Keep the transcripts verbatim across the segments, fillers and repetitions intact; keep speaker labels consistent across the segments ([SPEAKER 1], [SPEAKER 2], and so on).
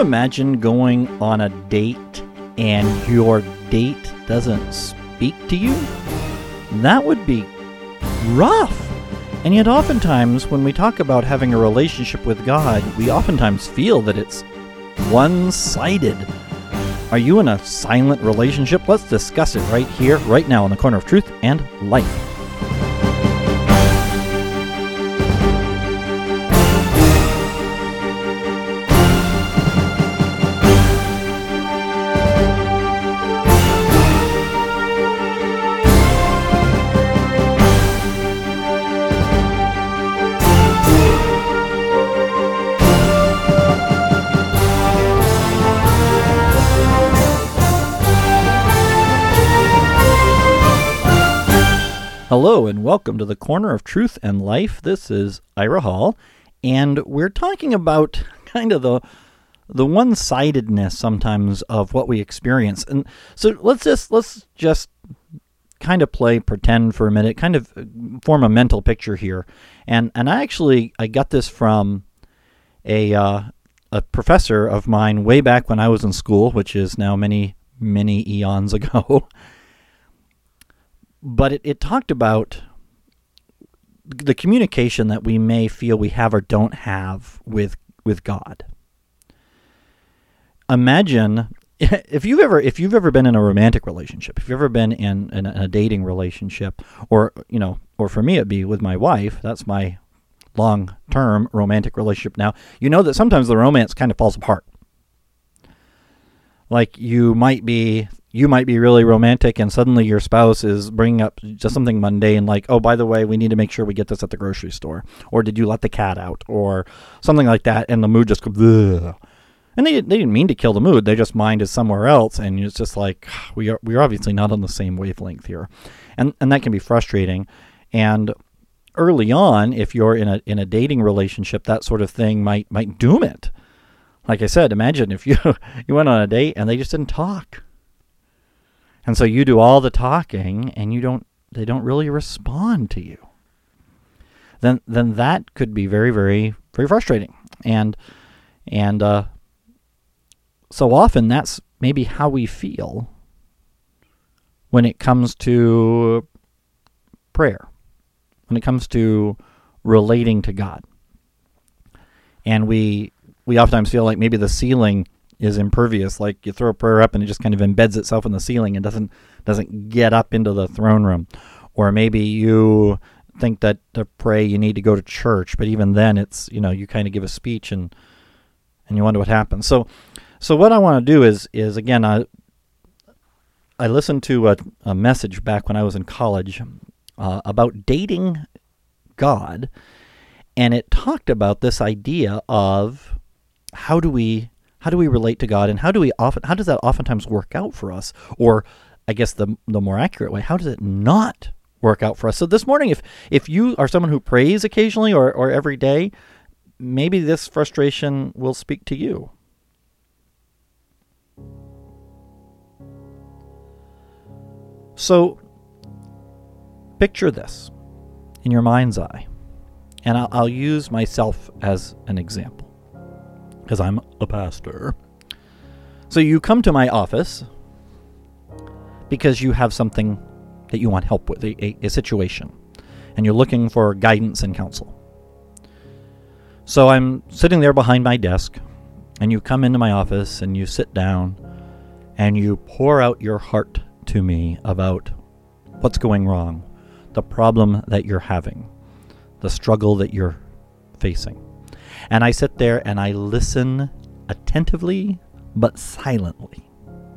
[SPEAKER 1] imagine going on a date and your date doesn't speak to you? That would be rough. And yet oftentimes when we talk about having a relationship with God, we oftentimes feel that it's one-sided. Are you in a silent relationship? Let's discuss it right here, right now on the Corner of Truth and Life. Hello and welcome to the Corner of Truth and Life. This is Ira Hall, and we're talking about kind of the the one-sidedness sometimes of what we experience. And so let's just let's just kind of play pretend for a minute, kind of form a mental picture here. And and I actually I got this from a uh, a professor of mine way back when I was in school, which is now many many eons ago. But it, it talked about the communication that we may feel we have or don't have with with God. Imagine if you've ever if you've ever been in a romantic relationship, if you've ever been in, in a dating relationship, or you know, or for me it'd be with my wife. That's my long-term romantic relationship now. You know that sometimes the romance kind of falls apart. Like you might be. You might be really romantic and suddenly your spouse is bringing up just something mundane like, oh, by the way, we need to make sure we get this at the grocery store. Or did you let the cat out? Or something like that. And the mood just goes, ugh. And they, they didn't mean to kill the mood. They just mind is somewhere else. And it's just like, we are, we're obviously not on the same wavelength here. And and that can be frustrating. And early on, if you're in a in a dating relationship, that sort of thing might might doom it. Like I said, imagine if you you went on a date and they just didn't talk. And so you do all the talking and you don't they don't really respond to you. Then then that could be very, very, very frustrating. And and uh, so often that's maybe how we feel when it comes to prayer, when it comes to relating to God. And we we oftentimes feel like maybe the ceiling is impervious, like you throw a prayer up and it just kind of embeds itself in the ceiling and doesn't doesn't get up into the throne room. Or maybe you think that to pray you need to go to church, but even then it's, you know, you kind of give a speech and and you wonder what happens. So so what I want to do is is again I I listened to a, a message back when I was in college uh, about dating God, and it talked about this idea of how do we How do we relate to God, and how do we often? How does that oftentimes work out for us? Or, I guess the the more accurate way, how does it not work out for us? So this morning, if if you are someone who prays occasionally or or every day, maybe this frustration will speak to you. So, picture this in your mind's eye, and I'll, I'll use myself as an example, because I'm a pastor. So you come to my office because you have something that you want help with, a, a, a situation, and you're looking for guidance and counsel. So I'm sitting there behind my desk, and you come into my office, and you sit down, and you pour out your heart to me about what's going wrong, the problem that you're having, the struggle that you're facing. And I sit there and I listen attentively but silently.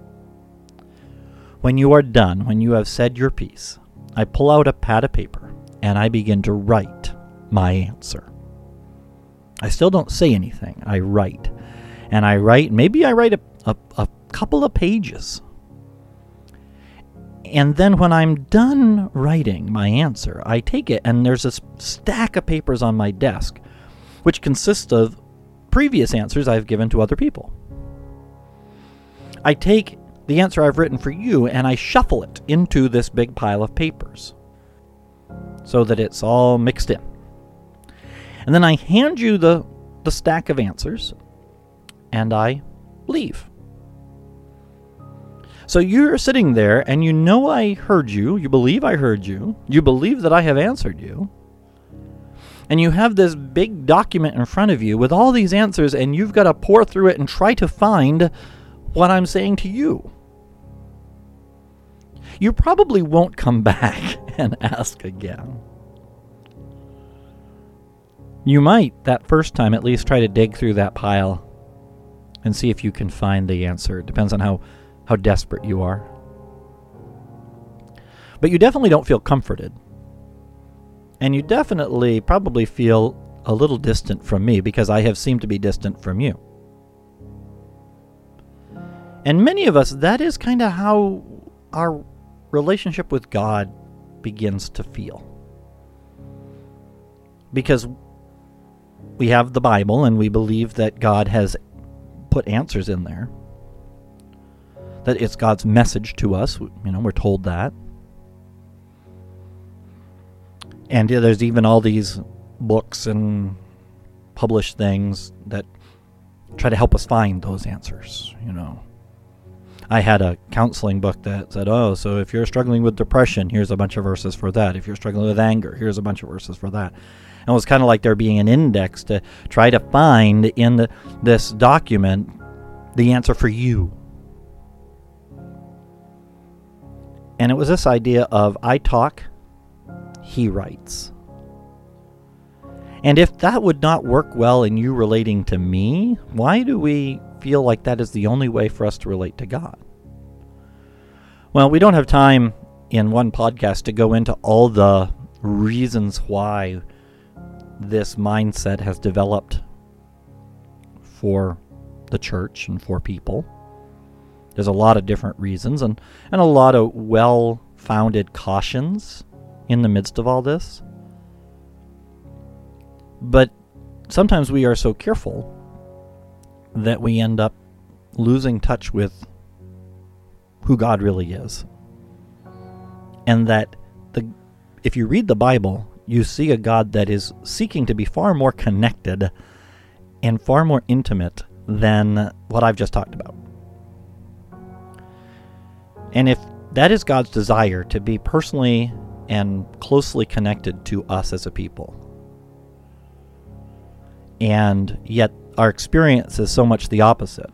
[SPEAKER 1] When you are done, when you have said your piece, I pull out a pad of paper and I begin to write my answer. I still don't say anything. I write. And I write, maybe I write a, a, a couple of pages. And then when I'm done writing my answer, I take it, and there's this stack of papers on my desk, which consists of previous answers I've given to other people. I take the answer I've written for you, and I shuffle it into this big pile of papers so that it's all mixed in. And then I hand you the, the stack of answers, and I leave. So you're sitting there and you know I heard you, you believe I heard you, you believe that I have answered you, and you have this big document in front of you with all these answers, and you've got to pour through it and try to find what I'm saying to you. You probably won't come back and ask again. You might, that first time, at least try to dig through that pile and see if you can find the answer. It depends on how, how desperate you are. But you definitely don't feel comforted. And you definitely probably feel a little distant from me, because I have seemed to be distant from you. And many of us, that is kind of how our relationship with God begins to feel. Because we have the Bible and we believe that God has put answers in there. That it's God's message to us. You know, we're told that. And there's even all these books and published things that try to help us find those answers, you know. I had a counseling book that said, oh, so if you're struggling with depression, here's a bunch of verses for that. If you're struggling with anger, here's a bunch of verses for that. And it was kind of like there being an index to try to find in the, this document the answer for you. And it was this idea of I talk, he writes. And if that would not work well in you relating to me, why do we feel like that is the only way for us to relate to God? Well, we don't have time in one podcast to go into all the reasons why this mindset has developed for the church and for people. There's a lot of different reasons and, and a lot of well-founded cautions in the midst of all this. But sometimes we are so careful that we end up losing touch with who God really is. And that the if you read the Bible, you see a God that is seeking to be far more connected and far more intimate than what I've just talked about. And if that is God's desire, to be personally and closely connected to us as a people, and yet our experience is so much the opposite,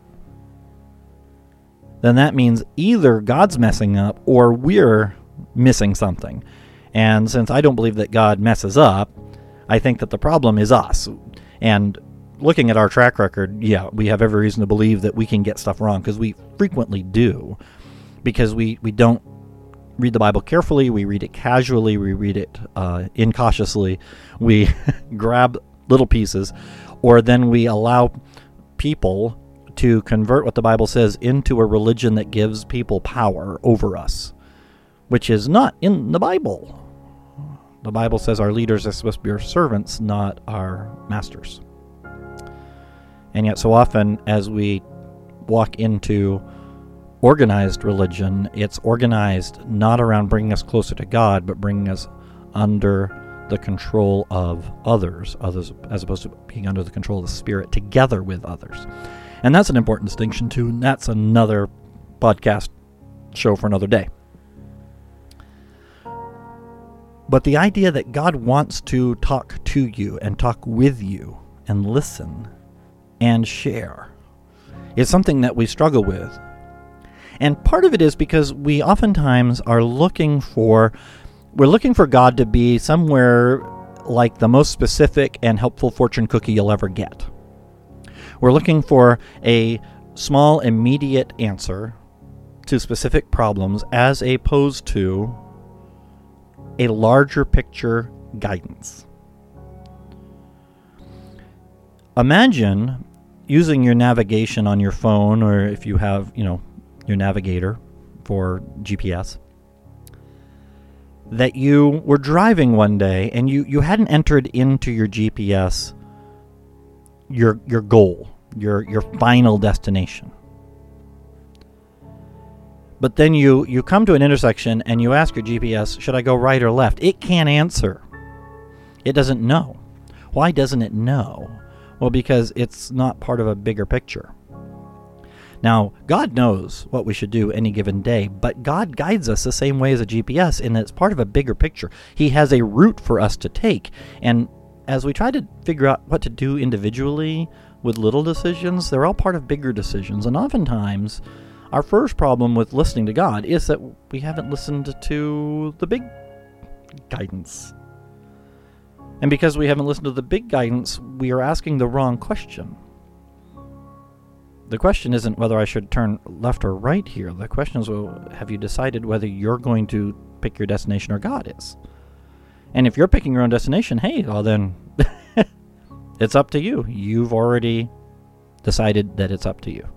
[SPEAKER 1] then that means either God's messing up or we're missing something. And since I don't believe that God messes up, I think that the problem is us. And looking at our track record, yeah, we have every reason to believe that we can get stuff wrong, because we frequently do, because we, we don't read the Bible carefully, we read it casually, we read it uh, incautiously, we grab little pieces, or then we allow people to convert what the Bible says into a religion that gives people power over us, which is not in the Bible. The Bible says our leaders are supposed to be our servants, not our masters. And yet so often as we walk into organized religion, it's organized not around bringing us closer to God, but bringing us under the control of others, others as opposed to being under the control of the Spirit together with others. And that's an important distinction too, and that's another podcast show for another day. But the idea that God wants to talk to you and talk with you and listen and share is something that we struggle with. And part of it is because we oftentimes are looking for We're looking for God to be somewhere like the most specific and helpful fortune cookie you'll ever get. We're looking for a small, immediate answer to specific problems as opposed to a larger picture guidance. Imagine using your navigation on your phone, or if you have, you know, your navigator for G P S, that you were driving one day and you, you hadn't entered into your G P S your your goal, your your final destination. But then you, you come to an intersection and you ask your G P S, should I go right or left? It can't answer. It doesn't know. Why doesn't it know? Well, because it's not part of a bigger picture. Now, God knows what we should do any given day, but God guides us the same way as a G P S, and it's part of a bigger picture. He has a route for us to take, and as we try to figure out what to do individually with little decisions, they're all part of bigger decisions, and oftentimes our first problem with listening to God is that we haven't listened to the big guidance. And because we haven't listened to the big guidance, we are asking the wrong question. The question isn't whether I should turn left or right here. The question is, well, have you decided whether you're going to pick your destination or God is? And if you're picking your own destination, hey, well then, it's up to you. You've already decided that it's up to you.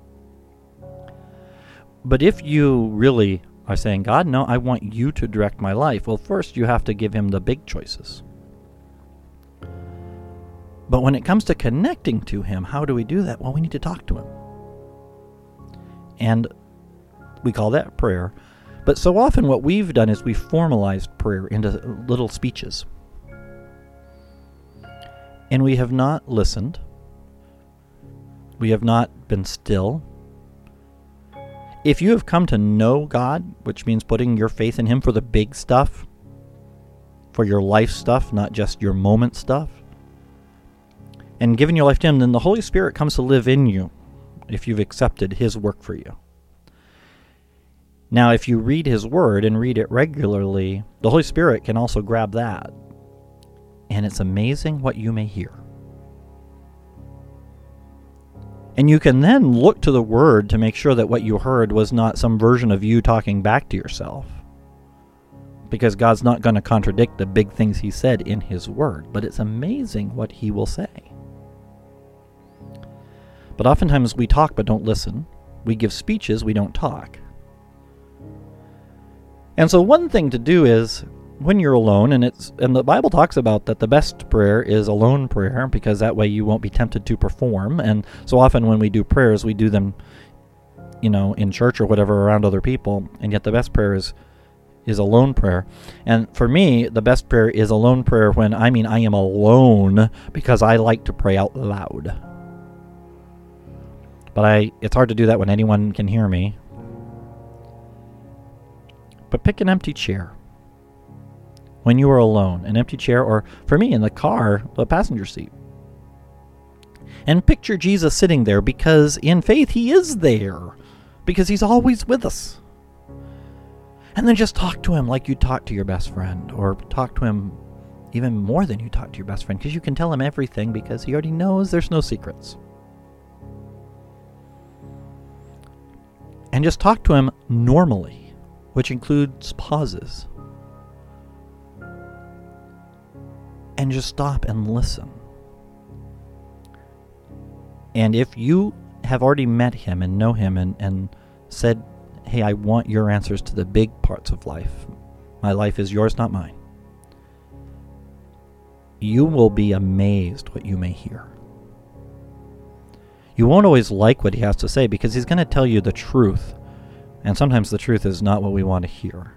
[SPEAKER 1] But if you really are saying, God, no, I want you to direct my life, well, first you have to give him the big choices. But when it comes to connecting to him, how do we do that? Well, we need to talk to him. And we call that prayer. But so often what we've done is we've formalized prayer into little speeches. And we have not listened. We have not been still. If you have come to know God, which means putting your faith in him for the big stuff, for your life stuff, not just your moment stuff, and giving your life to him, then the Holy Spirit comes to live in you if you've accepted his work for you. Now, if you read his word and read it regularly, the Holy Spirit can also grab that. And it's amazing what you may hear. And you can then look to the word to make sure that what you heard was not some version of you talking back to yourself. Because God's not going to contradict the big things he said in his word. But it's amazing what he will say. But oftentimes we talk but don't listen. We give speeches, we don't talk. And so one thing to do is, when you're alone, and it's and the Bible talks about that the best prayer is alone prayer, because that way you won't be tempted to perform. And so often when we do prayers, we do them, you know, in church or whatever around other people, and yet the best prayer is is alone prayer. And for me, the best prayer is alone prayer when I mean I am alone, because I like to pray out loud. But I it's hard to do that when anyone can hear me. But pick an empty chair. When you are alone, an empty chair, or for me in the car, the passenger seat. And picture Jesus sitting there, because in faith he is there, because he's always with us. And then just talk to him like you talk to your best friend, or talk to him even more than you talk to your best friend, because you can tell him everything because he already knows there's no secrets. And just talk to him normally, which includes pauses. And just stop and listen. And if you have already met him and know him and, and said, hey, I want your answers to the big parts of life. My life is yours, not mine. You will be amazed what you may hear. You won't always like what he has to say, because he's going to tell you the truth. And sometimes the truth is not what we want to hear.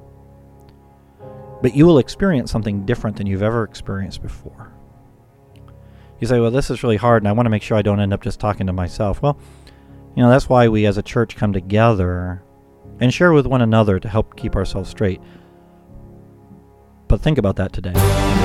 [SPEAKER 1] But you will experience something different than you've ever experienced before. You say, well, this is really hard, and I want to make sure I don't end up just talking to myself. Well, you know, that's why we as a church come together and share with one another to help keep ourselves straight. But think about that today.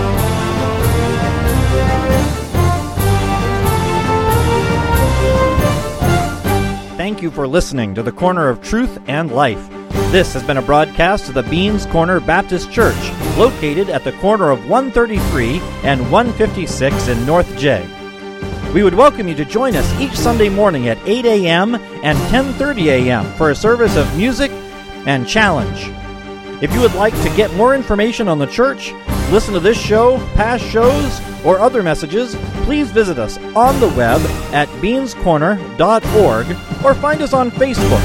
[SPEAKER 1] Thank you for listening to the Corner of Truth and Life. This has been a broadcast of the Beans Corner Baptist Church, located at the corner of one thirty-three and one fifty-six in North J. We would welcome you to join us each Sunday morning at eight a.m. and ten thirty a.m. for a service of music and challenge. If you would like to get more information on the church, listen to this show, past shows, or other messages, please visit us on the web at beans corner dot org or find us on Facebook.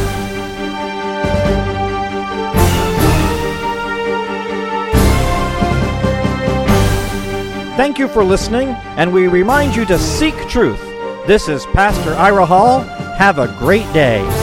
[SPEAKER 1] Thank you for listening, and we remind you to seek truth. This is Pastor Ira Hall. Have a great day.